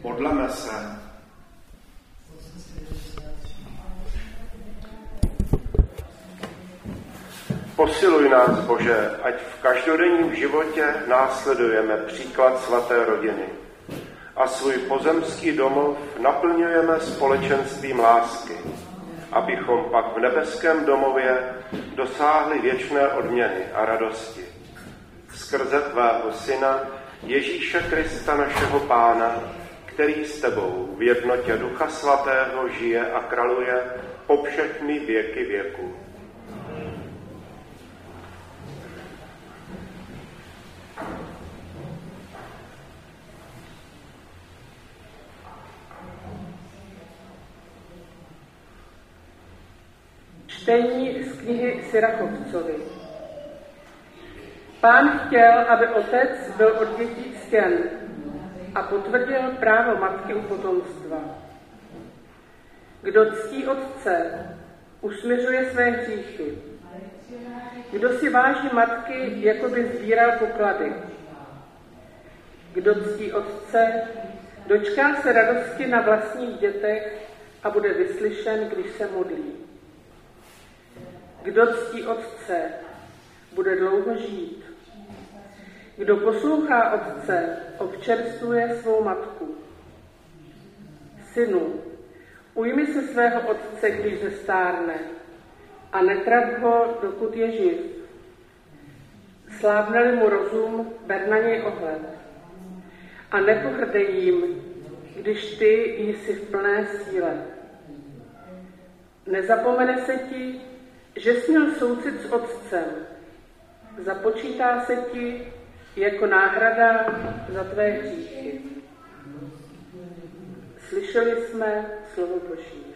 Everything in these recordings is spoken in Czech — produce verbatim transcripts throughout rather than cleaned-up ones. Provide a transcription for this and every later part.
Modleme se. Posiluj nás, Bože, ať v každodenním životě následujeme příklad svaté rodiny a svůj pozemský domov naplňujeme společenstvím lásky, abychom pak v nebeském domově dosáhli věčné odměny a radosti. Skrze tvého Syna, Ježíše Krista, našeho Pána, který s tebou v jednotě Ducha Svatého žije a králuje po všechny věky věků. Čtení z knihy Sirachovcovi. Pán chtěl, aby otec byl od dětí ctěn a potvrdil právo matky u potomstva. Kdo ctí otce, usměřuje své hříchy. Kdo si váží matky, jako by sbíral poklady. Kdo ctí otce, dočká se radosti na vlastních dětech a bude vyslyšen, když se modlí. Kdo ctí otce, bude dlouho žít. Kdo poslouchá otce, občerstvuje svou matku. Synu, ujmi se svého otce, když zestárne, a netrap ho, dokud je živ. Slábne-li mu rozum, ber na něj ohled. A nepohrdej jim, když ty jsi v plné síle. Nezapomene se ti, že jsi měl soucit s otcem. Započítá se ti jako náhrada za tvé hříchy. Slyšeli jsme slovo Boží.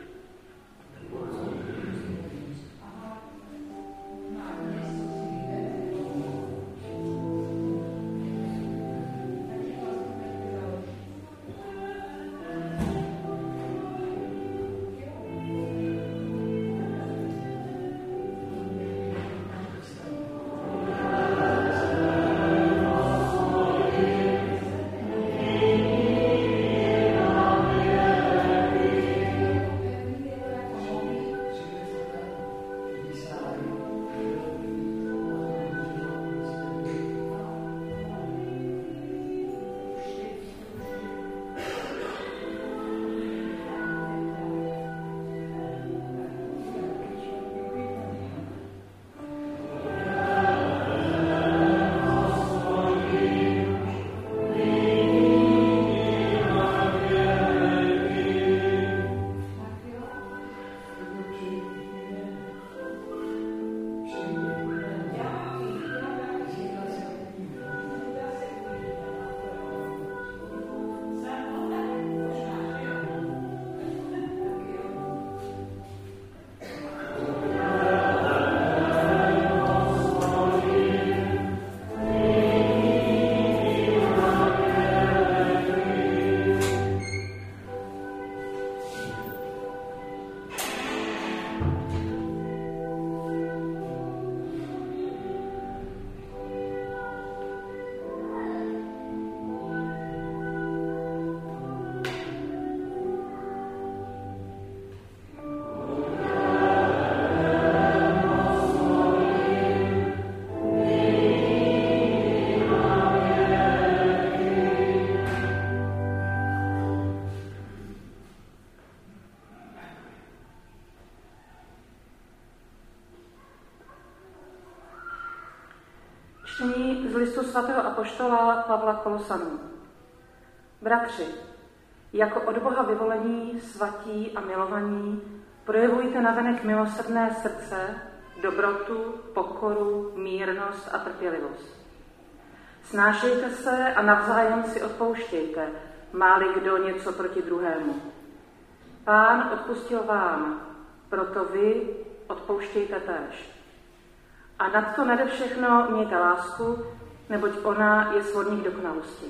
Čtení z listu svatého apoštola Pavla Kolosanům. Bratři, jako od Boha vyvolení, svatí a milovaní, projevujte navenek milosrdné srdce, dobrotu, pokoru, mírnost a trpělivost. Snášejte se a navzájem si odpouštějte, má-li kdo něco proti druhému. Pán odpustil vám, proto vy odpouštějte též. A nad to nade všechno mějte lásku, neboť ona je svodník dokonalosti.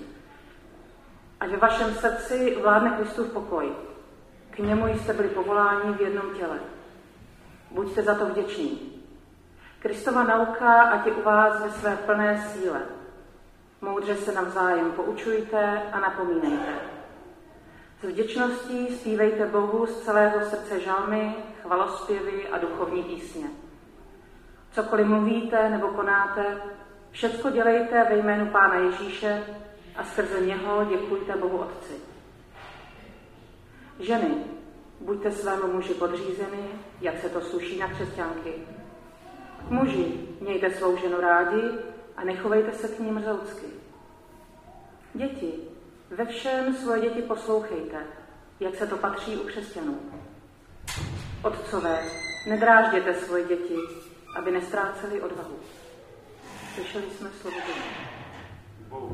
Ať ve vašem srdci vládne Kristův pokoj. K němu jste byli povoláni v jednom těle. Buďte za to vděční. Kristova nauka ať je u vás ve své plné síle. Moudře se navzájem poučujte a napomínejte. S vděčností zpívejte Bohu z celého srdce žalmy, chvalospěvy a duchovní písně. Cokoliv mluvíte nebo konáte, všecko dělejte ve jménu Pána Ježíše a skrze něho děkujte Bohu Otci. Ženy, buďte svému muži podřízeny, jak se to sluší na křesťanky. Muži, mějte svou ženu rádi a nechovejte se k ní mrzoucky. Děti, ve všem svoje děti poslouchejte, jak se to patří u křesťanů. Otcové, nedrážděte svoje děti, aby nestráceli odvahu. Slyšeli jsme slovo Bohu.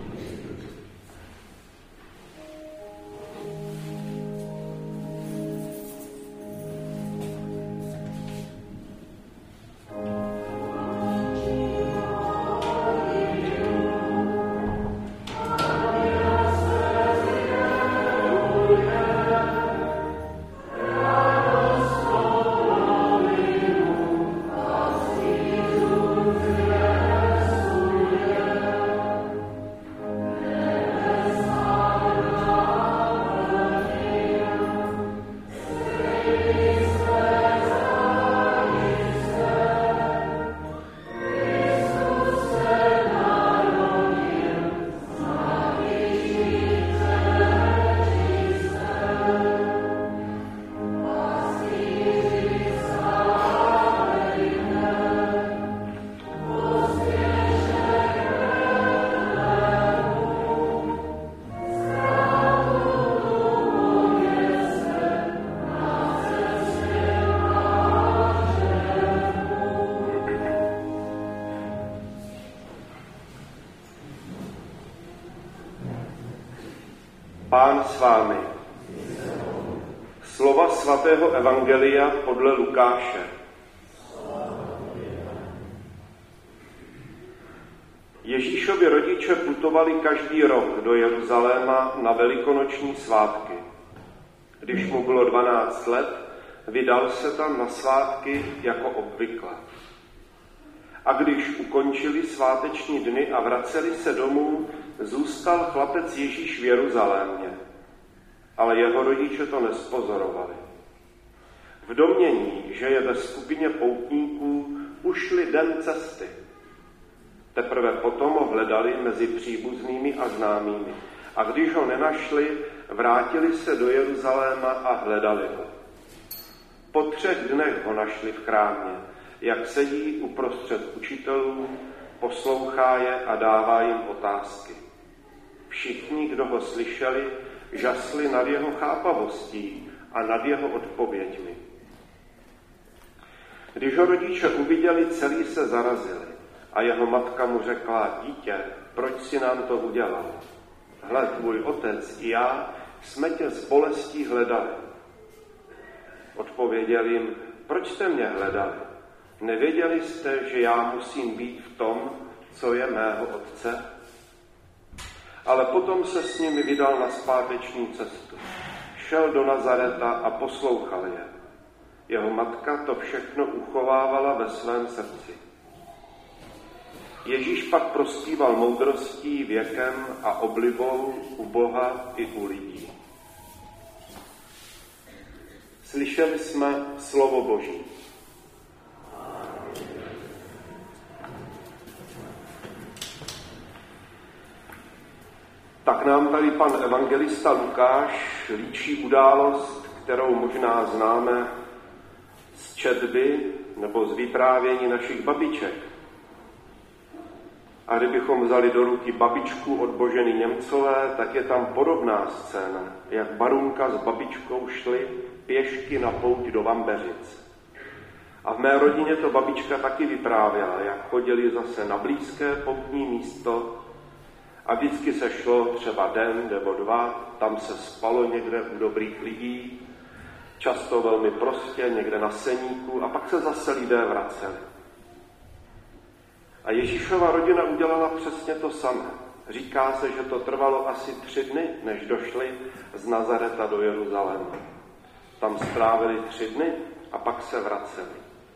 Pán s vámi. Slova svatého evangelia podle Lukáše. Ježíšovi rodiče putovali každý rok do Jeruzaléma na velikonoční svátky. Když mu bylo dvanáct let, vydal se tam na svátky jako obvykle. A když ukončili sváteční dny a vraceli se domů, zůstal chlapec Ježíš v Jeruzalémě. Ale jeho rodiče to nespozorovali. V domnění, že je ve skupině poutníků, ušli den cesty. Teprve potom ho hledali mezi příbuznými a známými. A když ho nenašli, vrátili se do Jeruzaléma a hledali ho. Po třech dnech ho našli v chrámě, jak sedí uprostřed učitelů, poslouchá je a dává jim otázky. Všichni, kdo ho slyšeli, žasli nad jeho chápavostí a nad jeho odpověďmi. Když ho rodiče uviděli, celý se zarazili a jeho matka mu řekla: dítě, proč si nám to udělal? Hle, tvůj otec i já jsme tě s bolestí hledali. Odpověděl jim: proč jste mě hledali? Nevěděli jste, že já musím být v tom, co je mého otce? Ale potom se s nimi vydal na zpáteční cestu. Šel do Nazareta a poslouchal je. Jeho matka to všechno uchovávala ve svém srdci. Ježíš pak prospíval moudrostí, věkem a oblibou u Boha i u lidí. Slyšeli jsme slovo Boží. Tak nám tady pan evangelista Lukáš líčí událost, kterou možná známe z četby nebo z vyprávění našich babiček. A kdybychom vzali do ruky babičku od Boženy Němcové, tak je tam podobná scéna, jak Barunka s babičkou šli pěšky na pouť do Vambeřic. A v mé rodině to babička taky vyprávěla, jak chodili zase na blízké poutní místo a vždycky se šlo třeba den nebo dva, tam se spalo někde u dobrých lidí, často velmi prostě, někde na seníku, a pak se zase lidé vraceli. A Ježíšova rodina udělala přesně to samé. Říká se, že to trvalo asi tři dny, než došli z Nazareta do Jeruzaléma. Tam strávili tři dny a pak se vraceli.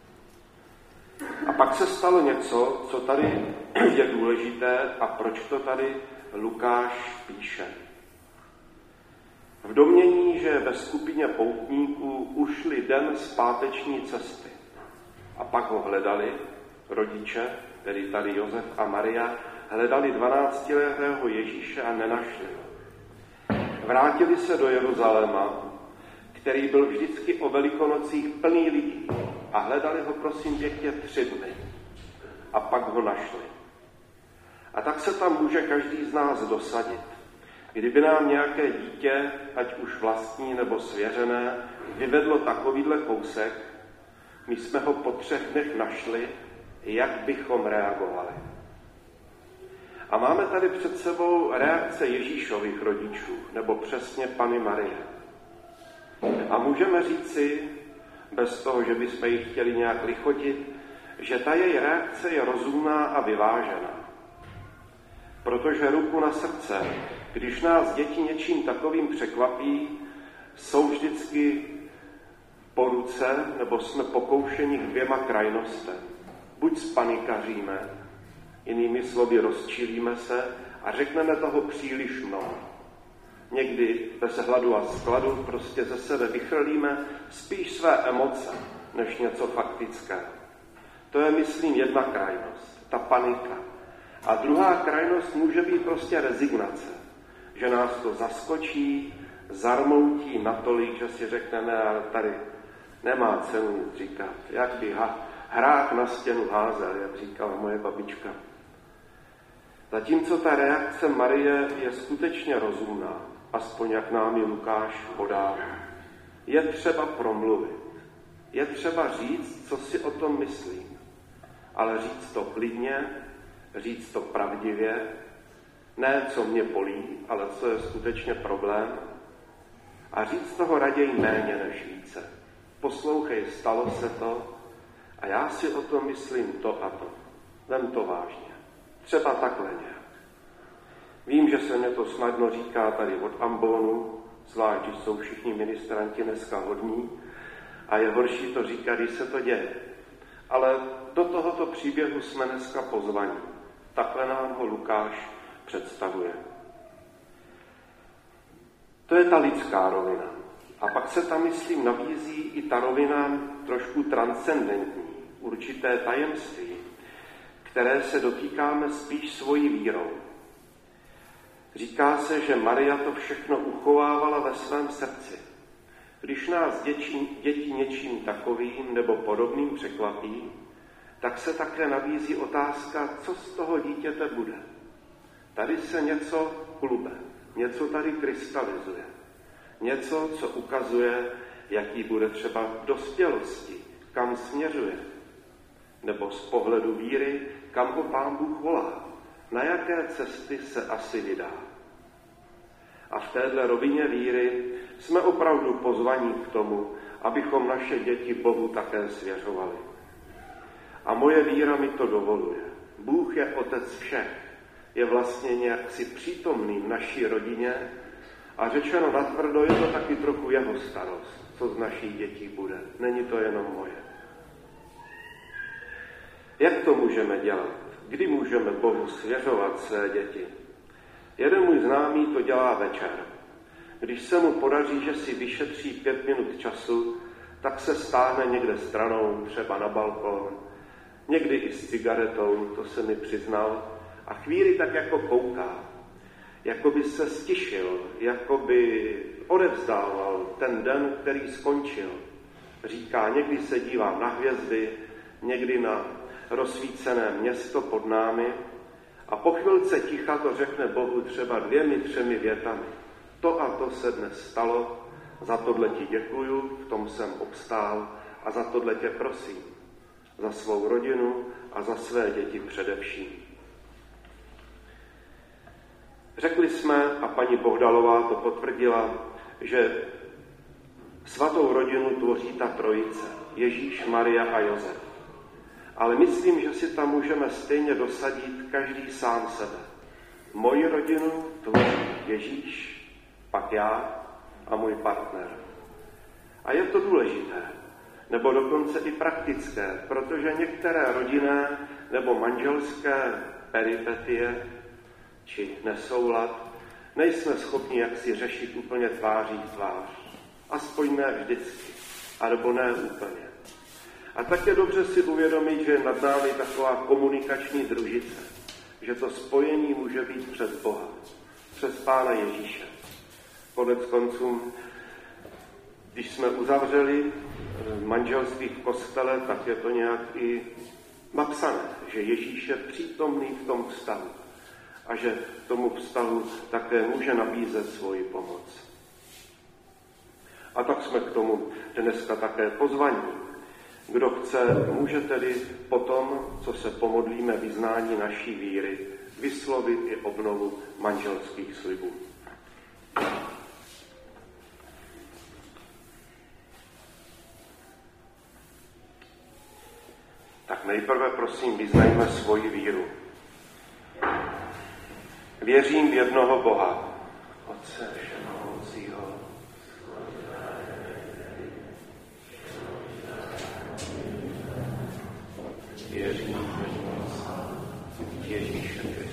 A pak se stalo něco, co tady je důležité a proč to tady Lukáš píše. V v domnění, že ve skupině poutníků ušli den z páteční cesty. A pak ho hledali, rodiče, tedy tady Josef a Maria, hledali dvanáctiletého Ježíše a nenašli ho. Vrátili se do Jeruzaléma, který byl vždycky o Velikonocích plný lidí, a hledali ho, prosím pěkně, tři dny. A pak ho našli. A tak se tam může každý z nás dosadit. Kdyby nám nějaké dítě, ať už vlastní nebo svěřené, vyvedlo takovýhle kousek, my jsme ho po třech dnech našli, jak bychom reagovali. A máme tady před sebou reakce Ježíšových rodičů, nebo přesně Panny Marie. A můžeme říci, bez toho, že bychom ji chtěli nějak lichotit, že ta její reakce je rozumná a vyvážená. Protože ruku na srdce, když nás děti něčím takovým překvapí, jsou vždycky po ruce, nebo jsme pokoušeni k dvěma krajnostem. Buď spanikaříme, jinými slovy rozčilíme se a řekneme toho příliš mnoho. Někdy bez hladu a skladu prostě ze sebe vychrlíme spíš své emoce, než něco faktického. To je, myslím, jedna krajnost, ta panika. A druhá krajnost může být prostě rezignace, že nás to zaskočí, zarmoutí natolik, že si řekneme, ale tady nemá cenu nic říkat, jak by hrák na stěnu házel, jak říkala moje babička. Zatímco ta reakce Marie je skutečně rozumná, aspoň jak nám ji Lukáš podává. Je třeba promluvit, je třeba říct, co si o tom myslím, ale říct to klidně, říct to pravdivě, ne co mě bolí, ale co je skutečně problém, a říct toho raději méně než více. Poslouchej, stalo se to a já si o tom myslím to a to. Vem to vážně. Třeba takhle nějak. Vím, že se mě to snadno říká tady od ambonu, zvlášť, když jsou všichni ministranti dneska hodní, a je horší to říkat, když se to děje. Ale do tohoto příběhu jsme dneska pozvaní. Takhle nám ho Lukáš představuje. To je ta lidská rovina. A pak se tam, myslím, nabízí i ta rovina trošku transcendentní, určité tajemství, které se dotýkáme spíš svojí vírou. Říká se, že Maria to všechno uchovávala ve svém srdci. Když nás děti, děti něčím takovým nebo podobným překvapí, tak se také nabízí otázka, co z toho dítěte bude. Tady se něco klube, něco tady krystalizuje. Něco, co ukazuje, jaký bude třeba v dospělosti, kam směřuje. Nebo z pohledu víry, kam ho Pán Bůh volá, na jaké cesty se asi vydá. A v téhle rovině víry jsme opravdu pozvaní k tomu, abychom naše děti Bohu také svěřovali. A moje víra mi to dovoluje. Bůh je otec všech, je vlastně nějaksi přítomný v naší rodině a řečeno natvrdo, je to taky trochu jeho starost, co z našich dětí bude. Není to jenom moje. Jak to můžeme dělat? Kdy můžeme Bohu svěřovat své děti? Jeden můj známý to dělá večer. Když se mu podaří, že si vyšetří pět minut času, tak se stáhne někde stranou, třeba na balkon, někdy i s cigaretou, to se mi přiznal, a chvíli tak jako kouká, jako by se stišil, jako by odevzdával ten den, který skončil. Říká, někdy se dívám na hvězdy, někdy na rozsvícené město pod námi a po chvilce ticha to řekne Bohu třeba dvěmi, třemi větami. To a to se dnes stalo, za tohle ti děkuju, v tom jsem obstál a za tohle tě prosím. Za svou rodinu a za své děti především. Řekli jsme, a paní Bohdalová to potvrdila, že svatou rodinu tvoří ta trojice, Ježíš, Maria a Josef. Ale myslím, že si tam můžeme stejně dosadit každý sám sebe. Moji rodinu tvoří Ježíš, pak já a můj partner. A je to důležité, nebo dokonce i praktické, protože některé rodinné nebo manželské peripetie či nesoulad nejsme schopni jaksi řešit úplně tváří v tvář. Aspoň ne vždycky, alebo ne úplně. A tak je dobře si uvědomit, že je nad námi taková komunikační družice, že to spojení může být přes Boha, přes Pána Ježíše. Konec konců, když jsme uzavřeli manželství v kostele, tak je to nějak i napsané, že Ježíš je přítomný v tom vztahu a že tomu vztahu také může nabízet svoji pomoc. A tak jsme k tomu dneska také pozvaní. Kdo chce, může tedy potom, co se pomodlíme vyznání naší víry, vyslovit i obnovu manželských slibů. Tak nejprve prosím vyznajme svoji víru. Věřím v jednoho Boha, Otce všemohoucího, věřím v Ježíše